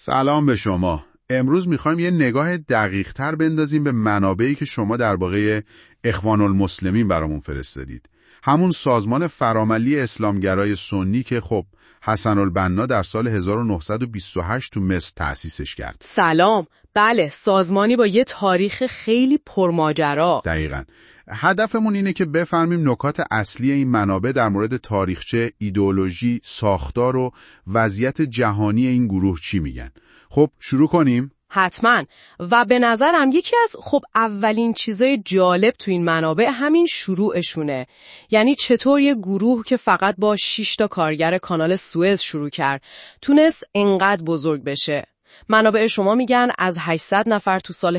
سلام به شما. امروز میخوایم یه نگاه دقیق تر بندازیم به منابعی که شما در واقع اخوان المسلمین برامون فرستادید. همون سازمان فراملی اسلامگرای سنی که خب حسن البنا در سال 1928 تو مصر تأسیسش کرد. سلام. بله، سازمانی با یه تاریخ خیلی پرماجرا. دقیقاً. هدفمون اینه که بفهمیم نکات اصلی این منابع در مورد تاریخچه، ایدئولوژی، ساختار و وضعیت جهانی این گروه چی میگن. خب شروع کنیم؟ حتما. و به نظرم یکی از اولین چیزای جالب تو این منابع همین شروعشونه. یعنی چطور یه گروه که فقط با 6 تا کارگر کانال سوئز شروع کرد تونست انقدر بزرگ بشه. منابع شما میگن از 800 نفر تو سال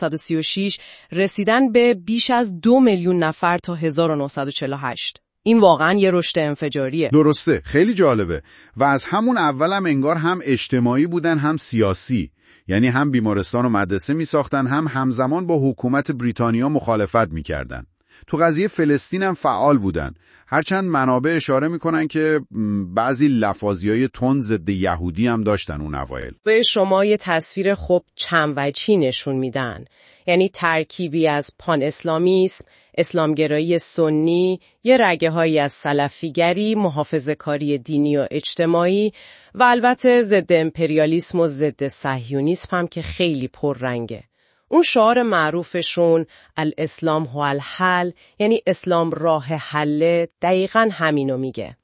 1936 رسیدن به بیش از 2 میلیون نفر تا 1948. این واقعا یه رشد انفجاریه. درسته، خیلی جالبه. و از همون اولم انگار هم اجتماعی بودن هم سیاسی. یعنی هم بیمارستان و مدرسه می ساختن هم همزمان با حکومت بریتانیا مخالفت می کردن. تو قضیه فلسطین هم فعال بودن. هرچند منابع اشاره میکنن که بعضی لفاظیای تند ضد یهودی هم داشتن اون اوایل. به شما یه تصویر چند وجهی نشون میدن. یعنی ترکیبی از پان اسلامیسم، اسلامگرایی سنی، یه رگه هایی از سلفیگری، محافظه‌کاری دینی و اجتماعی و البته ضد امپریالیسم و ضد صهیونیسم هم که خیلی پررنگه. اون شعار معروفشون الاسلام هو الحل، یعنی اسلام راه حله، دقیقاً همینو میگه.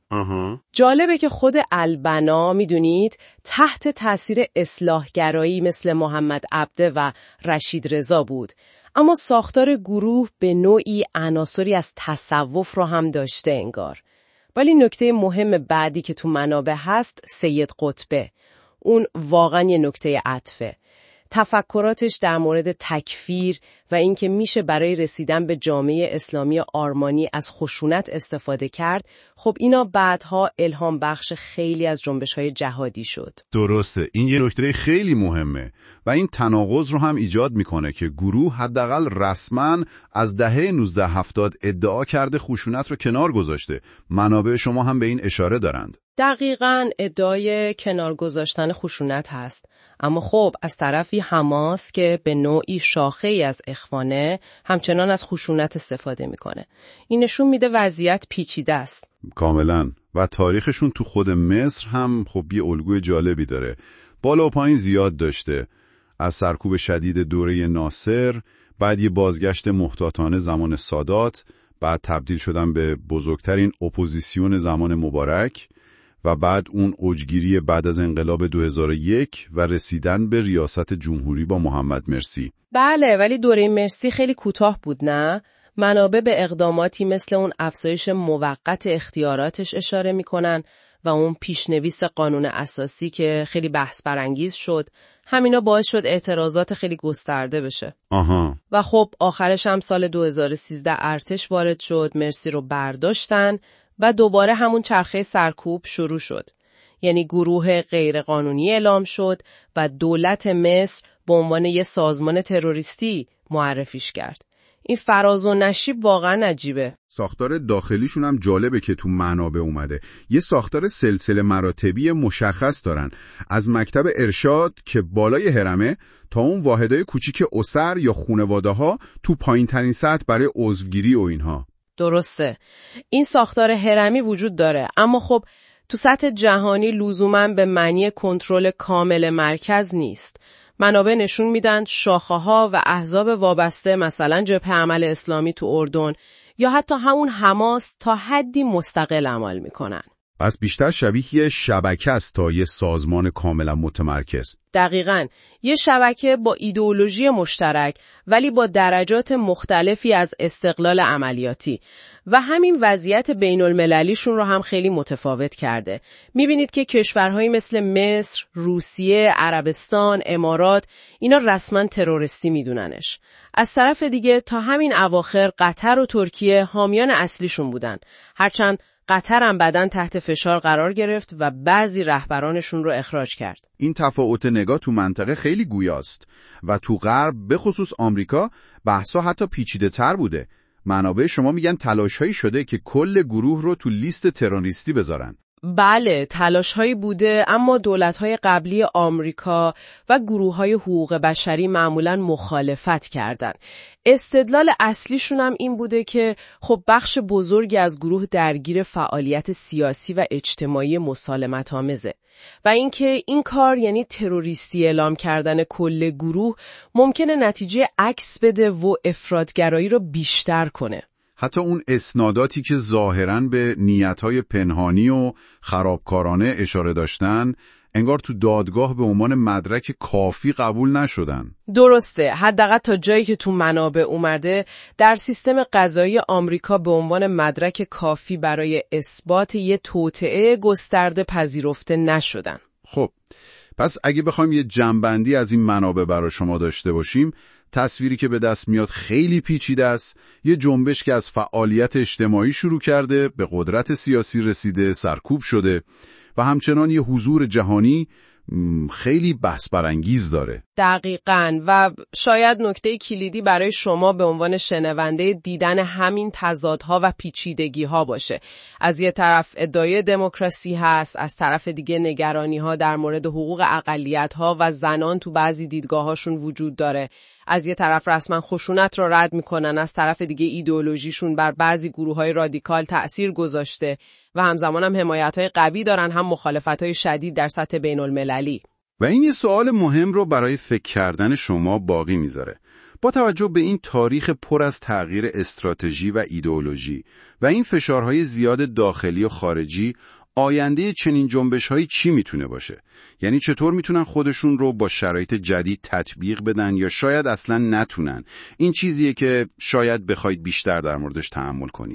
جالبه که خود البنا میدونید تحت تاثیر اصلاحگرایی مثل محمد عبده و رشید رضا بود، اما ساختار گروه به نوعی عناصری از تصوف رو هم داشته انگار. ولی نکته مهم بعدی که تو منابع هست سید قطبه. اون واقعا یه نکته عطفه. تفکراتش در مورد تکفیر و اینکه میشه برای رسیدن به جامعه اسلامی آرمانی از خشونت استفاده کرد، خب اینا بعدها الهام بخش خیلی از جنبش‌های جهادی شد. درسته، این یه نکته خیلی مهمه و این تناقض رو هم ایجاد میکنه که گروه حداقل رسما از دهه 1970 ادعا کرده خشونت رو کنار گذاشته. منابع شما هم به این اشاره دارند. دقیقاً ادعای کنار گذاشتن خشونت هست. اما خب از طرفی حماس که به نوعی شاخه‌ای از اخوانه همچنان از خشونت استفاده میکنه. این نشون میده وضعیت پیچیده است. کاملا. و تاریخشون تو خود مصر هم خب یه الگوی جالبی داره. بالا و پایین زیاد داشته. از سرکوب شدید دوره ناصر، بعد یه بازگشت محتاطانه زمان سادات، بعد تبدیل شدن به بزرگترین اپوزیسیون زمان مبارک و بعد اون اوجگیری بعد از انقلاب 2001 و رسیدن به ریاست جمهوری با محمد مرسی. بله، ولی دوره مرسی خیلی کوتاه بود نه؟ منابع به اقداماتی مثل اون افزایش موقت اختیاراتش اشاره میکنن و اون پیشنویس قانون اساسی که خیلی بحث برانگیز شد، همینا باعث شد اعتراضات خیلی گسترده بشه. و خب آخرش هم سال 2013 ارتش وارد شد، مرسی رو برداشتن و دوباره همون چرخه سرکوب شروع شد. یعنی گروه غیرقانونی اعلام شد و دولت مصر به عنوان یه سازمان تروریستی معرفیش کرد. این فراز و نشیب واقعا عجیبه. ساختار داخلیشون هم جالبه که تو منابع اومده. یه ساختار سلسله مراتبی مشخص دارن. از مکتب ارشاد که بالای هرمه تا اون واحدهای کوچیک اسر یا خانواده ها تو پایین ترین سطح برای عضوگیری و اینها. درسته. این ساختار هرمی وجود داره، اما خب تو سطح جهانی لزوماً به معنی کنترل کامل مرکز نیست. منابع نشون میدن شاخه‌ها و احزاب وابسته مثلا جبهه عمل اسلامی تو اردن یا حتی همون حماس تا حدی مستقل عمل میکنن. پس بیشتر شبیه یه شبکه است تا یه سازمان کاملا متمرکز. دقیقاً. یه شبکه با ایدئولوژی مشترک ولی با درجات مختلفی از استقلال عملیاتی و همین وضعیت بین المللیشون رو هم خیلی متفاوت کرده. میبینید که کشورهایی مثل مصر، روسیه، عربستان، امارات اینا رسما تروریستی میدوننش. از طرف دیگه تا همین اواخر قطر و ترکیه حامیان اصلیشون بودن. هرچند قطر هم بعداً تحت فشار قرار گرفت و بعضی رهبرانشون رو اخراج کرد. این تفاوت نگاه تو منطقه خیلی گویاست و تو غرب به خصوص آمریکا بحثا حتی پیچیده تر بوده. منابع شما میگن تلاش‌هایی شده که کل گروه رو تو لیست تروریستی بذارن. بله، تلاش‌هایی بوده، اما دولت‌های قبلی آمریکا و گروه‌های حقوق بشری معمولاً مخالفت کردن. استدلال اصلیشون هم این بوده که خب بخش بزرگی از گروه درگیر فعالیت سیاسی و اجتماعی مسالمت‌آمیزه و اینکه این کار یعنی تروریستی اعلام کردن کل گروه ممکنه نتیجه عکس بده و افراط‌گرایی رو بیشتر کنه. حتی اون اسناداتی که ظاهراً به نیت‌های پنهانی و خرابکارانه اشاره داشتن، انگار تو دادگاه به عنوان مدرک کافی قبول نشدن. درسته، حداقل تا جایی که تو منابع اومده در سیستم قضایی آمریکا به عنوان مدرک کافی برای اثبات یه توطئه گسترده پذیرفته نشدن. خب، پس اگه بخوایم یه جمع‌بندی از این منابع برای شما داشته باشیم، تصویری که به دست میاد خیلی پیچیده است. یه جنبش که از فعالیت اجتماعی شروع کرده، به قدرت سیاسی رسیده، سرکوب شده و همچنان یه حضور جهانی خیلی بحث برانگیز داره. دقیقاً، و شاید نکته کلیدی برای شما به عنوان شنونده دیدن همین تضادها و پیچیدگی‌ها باشه. از یه طرف ادعای دموکراسی هست، از طرف دیگه نگرانی‌ها در مورد حقوق اقلیت‌ها و زنان تو بعضی دیدگاه‌هاشون وجود داره. از یه طرف رسما خشونت رو رد میکنن، از طرف دیگه ایدئولوژیشون بر بعضی گروه‌های رادیکال تأثیر گذاشته و همزمان هم حمایت‌های قوی دارن، هم مخالفت‌های شدید در سطح بین‌المللی. و این یه سوال مهم رو برای فکر کردن شما باقی میذاره. با توجه به این تاریخ پر از تغییر استراتژی و ایدئولوژی و این فشارهای زیاد داخلی و خارجی، آینده چنین جنبش‌هایی چی میتونه باشه؟ یعنی چطور میتونن خودشون رو با شرایط جدید تطبیق بدن یا شاید اصلاً نتونن؟ این چیزیه که شاید بخواید بیشتر در موردش تأمل کنید.